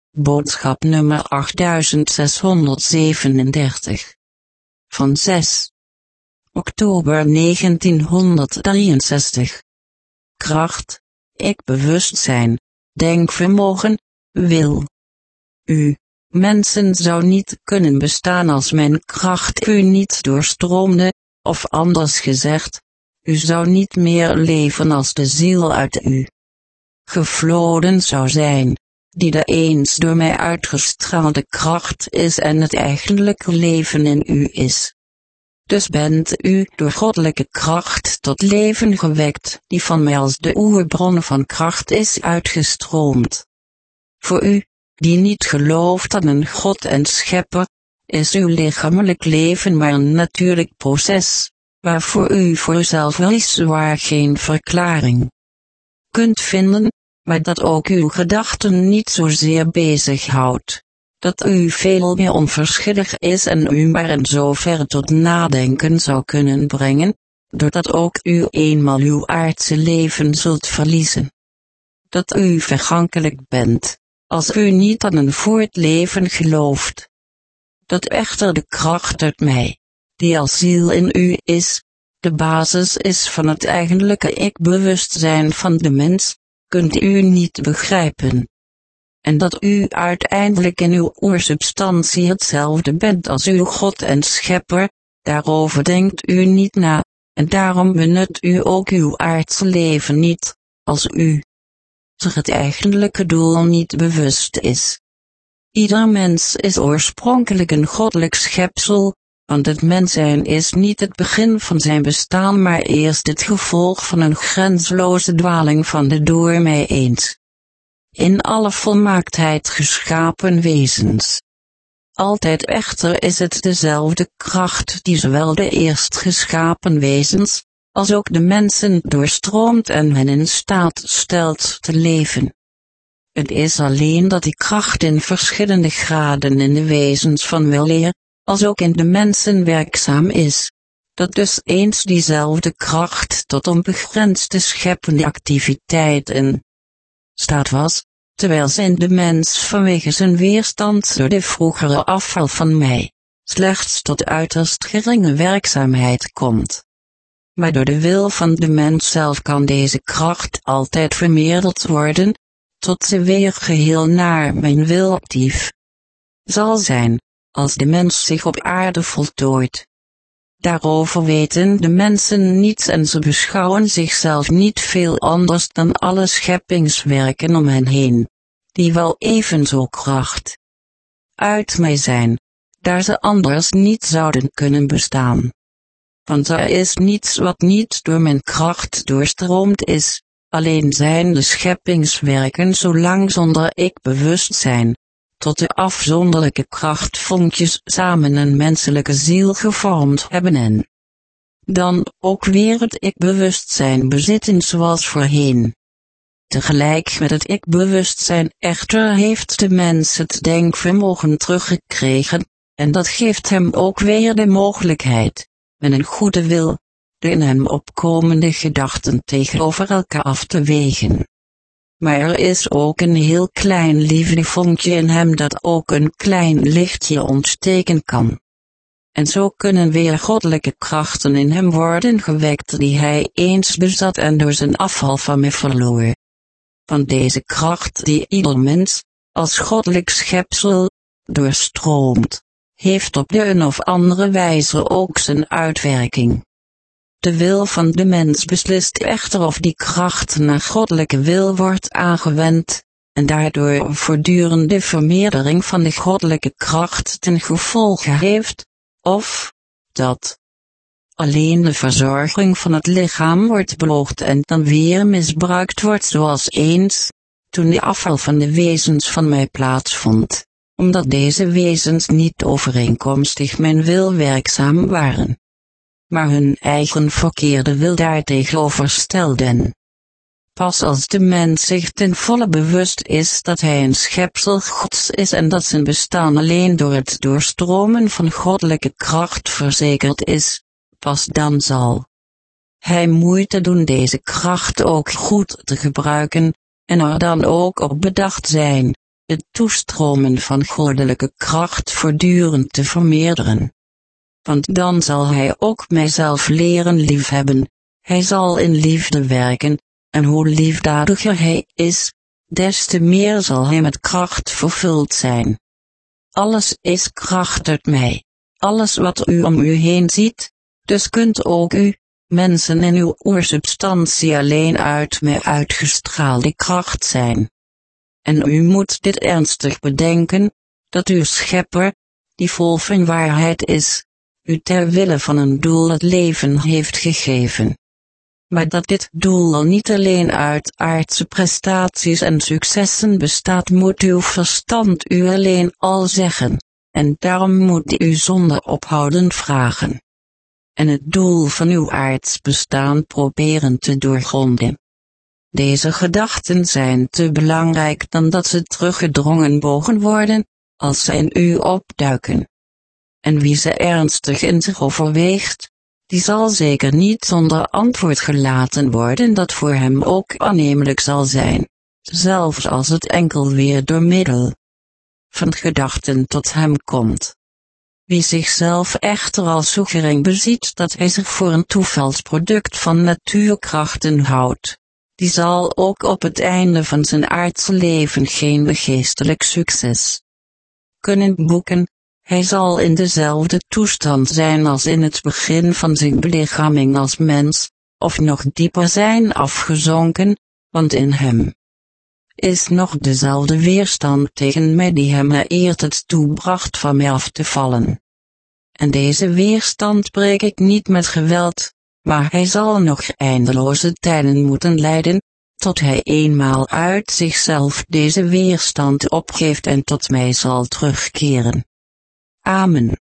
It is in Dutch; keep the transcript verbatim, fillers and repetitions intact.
Boodschap nummer achtzeshonderdzevenendertig. Van zes oktober negentienhonderddrieënzestig. Kracht, ik bewustzijn, denkvermogen, wil. U, mensen, zou niet kunnen bestaan als mijn kracht u niet doorstroomde, of anders gezegd, u zou niet meer leven als de ziel uit u gevloden zou zijn, die de eens door mij uitgestraalde kracht is en het eigenlijke leven in u is. Dus bent u door goddelijke kracht tot leven gewekt, die van mij als de oerbron van kracht is uitgestroomd. Voor u, die niet gelooft aan een God en Schepper, is uw lichamelijk leven maar een natuurlijk proces, waarvoor u voor uzelf weliswaar geen verklaring kunt vinden, maar dat ook uw gedachten niet zozeer bezighoudt, dat u veel meer onverschillig is en u maar in zoverre tot nadenken zou kunnen brengen, doordat ook u eenmaal uw aardse leven zult verliezen. Dat u vergankelijk bent, als u niet aan een voortleven gelooft. Dat echter de kracht uit mij, die als ziel in u is, de basis is van het eigenlijke ik-bewustzijn van de mens, kunt u niet begrijpen. En dat u uiteindelijk in uw oersubstantie hetzelfde bent als uw God en Schepper, daarover denkt u niet na, en daarom benut u ook uw aardse leven niet, als u zich het eigenlijke doel niet bewust is. Ieder mens is oorspronkelijk een goddelijk schepsel, want het mens zijn is niet het begin van zijn bestaan maar eerst het gevolg van een grensloze dwaling van de door mij eens in alle volmaaktheid geschapen wezens. Altijd echter is het dezelfde kracht die zowel de eerst geschapen wezens, als ook de mensen doorstroomt en hen in staat stelt te leven. Het is alleen dat die kracht in verschillende graden in de wezens van weleer, als ook in de mensen werkzaam is, dat dus eens diezelfde kracht tot onbegrensde scheppende activiteit in staat was, terwijl ze in de mens vanwege zijn weerstand door de vroegere afval van mij, slechts tot uiterst geringe werkzaamheid komt. Maar door de wil van de mens zelf kan deze kracht altijd vermeerderd worden, tot ze weer geheel naar mijn wil actief zal zijn, als de mens zich op aarde voltooit. Daarover weten de mensen niets en ze beschouwen zichzelf niet veel anders dan alle scheppingswerken om hen heen, die wel evenzo kracht uit mij zijn, daar ze anders niet zouden kunnen bestaan. Want er is niets wat niet door mijn kracht doorstroomd is, alleen zijn de scheppingswerken zolang zonder ik-bewustzijn, tot de afzonderlijke krachtvonkjes samen een menselijke ziel gevormd hebben en dan ook weer het ik-bewustzijn bezitten zoals voorheen. Tegelijk met het ik-bewustzijn echter heeft de mens het denkvermogen teruggekregen, en dat geeft hem ook weer de mogelijkheid, met een goede wil, de in hem opkomende gedachten tegenover elkaar af te wegen. Maar er is ook een heel klein liefdevonkje in hem dat ook een klein lichtje ontsteken kan. En zo kunnen weer goddelijke krachten in hem worden gewekt die hij eens bezat en door zijn afval van mij verloor. Want deze kracht die ieder mens, als goddelijk schepsel, doorstroomt, heeft op de een of andere wijze ook zijn uitwerking. De wil van de mens beslist echter of die kracht naar goddelijke wil wordt aangewend, en daardoor een voortdurende vermeerdering van de goddelijke kracht ten gevolge heeft, of dat alleen de verzorging van het lichaam wordt beoogd en dan weer misbruikt wordt zoals eens, toen de afval van de wezens van mij plaatsvond, omdat deze wezens niet overeenkomstig mijn wil werkzaam waren, maar hun eigen verkeerde wil daartegenover stelden. Pas als de mens zich ten volle bewust is dat hij een schepsel Gods is en dat zijn bestaan alleen door het doorstromen van goddelijke kracht verzekerd is, pas dan zal hij moeite doen deze kracht ook goed te gebruiken, en er dan ook op bedacht zijn, het toestromen van goddelijke kracht voortdurend te vermeerderen. Want dan zal hij ook mijzelf leren liefhebben, hij zal in liefde werken, en hoe liefdadiger hij is, des te meer zal hij met kracht vervuld zijn. Alles is kracht uit mij, alles wat u om u heen ziet, dus kunt ook u, mensen in uw oersubstantie alleen uit mij uitgestraalde kracht zijn. En u moet dit ernstig bedenken, dat uw schepper, die vol van waarheid is, u ter wille van een doel het leven heeft gegeven. Maar dat dit doel niet alleen uit aardse prestaties en successen bestaat, moet uw verstand u alleen al zeggen, en daarom moet u zonder ophouden vragen. En het doel van uw aards bestaan proberen te doorgronden. Deze gedachten zijn te belangrijk dan dat ze teruggedrongen mogen worden, als ze in u opduiken. En wie ze ernstig in zich overweegt, die zal zeker niet zonder antwoord gelaten worden dat voor hem ook aannemelijk zal zijn, zelfs als het enkel weer door middel van gedachten tot hem komt. Wie zichzelf echter als zo gering beziet dat hij zich voor een toevalsproduct van natuurkrachten houdt, die zal ook op het einde van zijn aardse leven geen geestelijk succes kunnen boeken. Hij zal in dezelfde toestand zijn als in het begin van zijn belichaming als mens, of nog dieper zijn afgezonken, want in hem is nog dezelfde weerstand tegen mij die hem eert het toebracht van mij af te vallen. En deze weerstand breek ik niet met geweld, maar hij zal nog eindeloze tijden moeten lijden, tot hij eenmaal uit zichzelf deze weerstand opgeeft en tot mij zal terugkeren. Amen.